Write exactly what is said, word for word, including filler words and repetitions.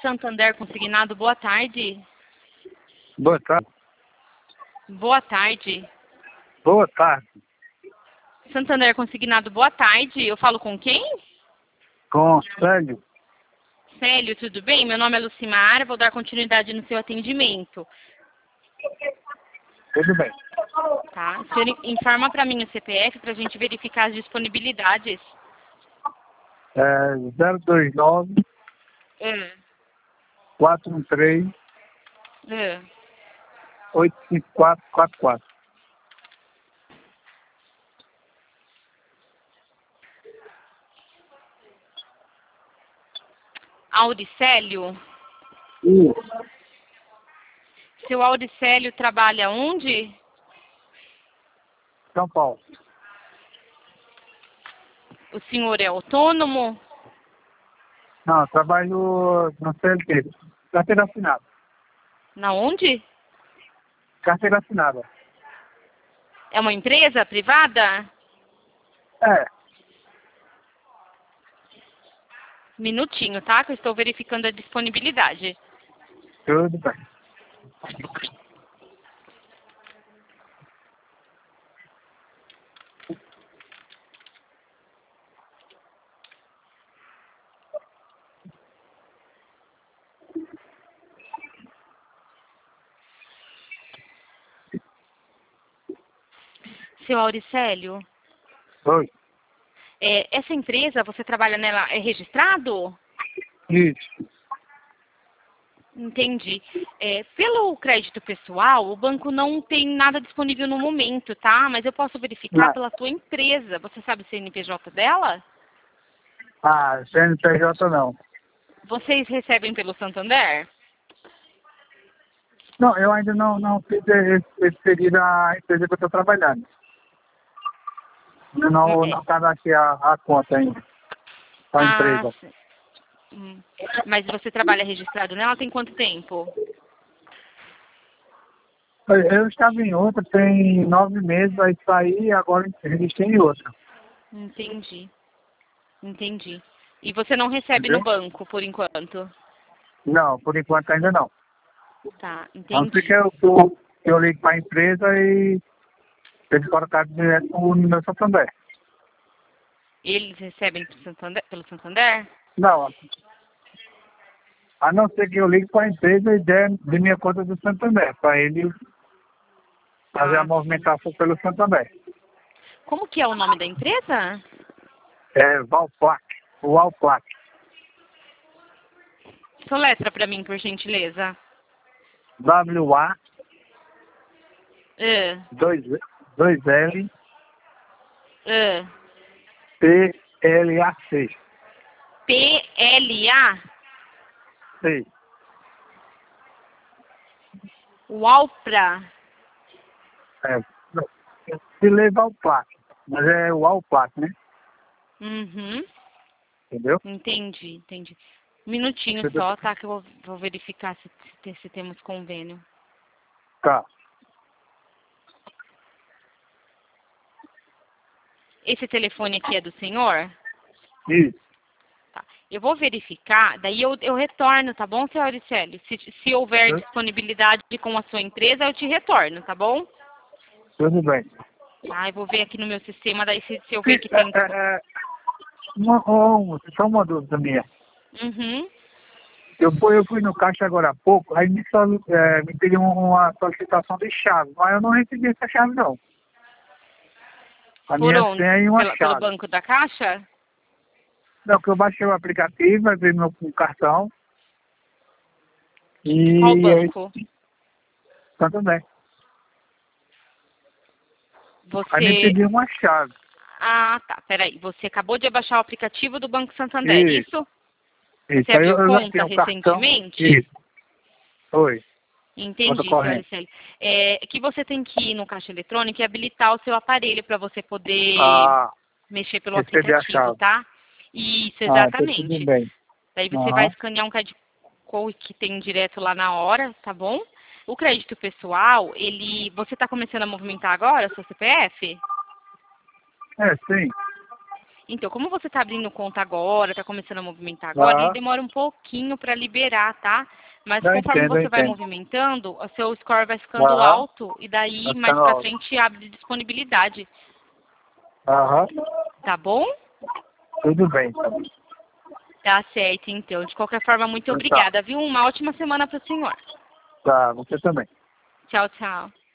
Santander Consignado, boa tarde. Boa tarde. Boa tarde. Boa tarde. Santander Consignado, boa tarde. Eu falo com quem? Com Célio. Célio, tudo bem? Meu nome é Lucimar, vou dar continuidade no seu atendimento. Tudo bem. Tá? O senhor informa para mim o C P F para a gente verificar as disponibilidades. É zero dois nove, É. quatro um três, É. oito cinco quatro quatro quatro. Auricélio? Isso. Seu Auricélio trabalha onde? São Paulo. O senhor é autônomo? Não, trabalho no C L T. Carteira assinada. Na onde? Carteira assinada. É uma empresa privada? É. Minutinho, tá? Que eu estou verificando a disponibilidade. Tudo bem. Seu Auricélio, Oi. é, essa empresa, você trabalha nela, é registrado? Isso. Entendi. É, pelo crédito pessoal, o banco não tem nada disponível no momento, tá? Mas eu posso verificar Não. pela tua empresa. Você sabe o C N P J dela? Ah, C N P J não. Vocês recebem pelo Santander? Não, eu ainda não, não fiz esse, esse período a empresa que eu estou trabalhando. Eu não, É. não cadastrei a, a conta ainda. A Ah, empresa. sim. Hum. Mas você trabalha registrado nela tem quanto tempo? Eu estava em outra, tem nove meses, aí saí e agora registrei em outra. Entendi. Entendi. E você não recebe no Entendeu? banco, por enquanto? Não, por enquanto ainda não. Tá, A não ser que entendi. eu, eu, eu ligo para a empresa e eles colocaram direto no meu Santander. Eles recebem pelo Santander? Pelo Santander? Não, a não ser que eu ligue para a empresa e dê de minha conta do Santander, para ele fazer a Ah, sim. movimentação pelo Santander. Como que é o nome da empresa? É Valplac, o Valplac. Soletra para mim, por gentileza. W A Uh, dois L uh. P L A C. P L A? Sim. Walpra. É, não, se leva ao plaque, mas é o ao plaque, né? Uhum. Entendeu? Entendi, entendi. Um minutinho Tudo- só, tá? Que eu vou, vou verificar se, se, se temos convênio. Tá. Esse telefone aqui é do senhor? Isso. Tá. Eu vou verificar, daí eu, eu retorno, tá bom, senhor Auricélio? Se, se houver Tudo disponibilidade com a sua empresa, eu te retorno, tá bom? tudo bem. Tá, eu vou ver aqui no meu sistema, daí se, se eu ver Sim, que é, tem... é, é, uma, uma, só uma dúvida minha. Uhum. Eu fui, eu fui no caixa agora há pouco, aí me, soli- é, me pediu uma solicitação de chave, mas eu não recebi essa chave não. A Por minha onde? senha é uma Pela, pelo chave. banco da Caixa? Não, que eu baixei o aplicativo, abri meu cartão Qual e aí banco? Santander. Aí me Você... pediu uma chave. Ah, tá, peraí. Você acabou de abaixar o aplicativo do Banco Santander, Isso, isso? Você isso. Aí abriu eu, eu conta lancei um cartão. recentemente? Isso. Oi. Conta Entendi, senhora corrente. Célia. É que você tem que ir no caixa eletrônico e habilitar o seu aparelho para você poder Ah, mexer pelo recebi a aplicativo, chave. tá? Isso, Ah, então tudo exatamente. bem. Daí você vai Aham. escanear um card code que tem direto lá na hora, tá bom? O crédito pessoal, ele... Você está começando a movimentar agora, seu C P F? É, sim. Então, como você está abrindo conta agora, está começando a movimentar agora, Aham. ele demora um pouquinho para liberar, tá? Mas Eu conforme entendo, eu você vai entendo. movimentando, o seu score vai ficando Aham. alto e daí Vai mais ficando para alto. frente abre disponibilidade, Aham. tá bom? Tudo bem, tá. Tá certo, então. De qualquer forma, muito Então tá. obrigada, viu? Uma ótima semana para o senhor. Tá, você também. Tchau, tchau.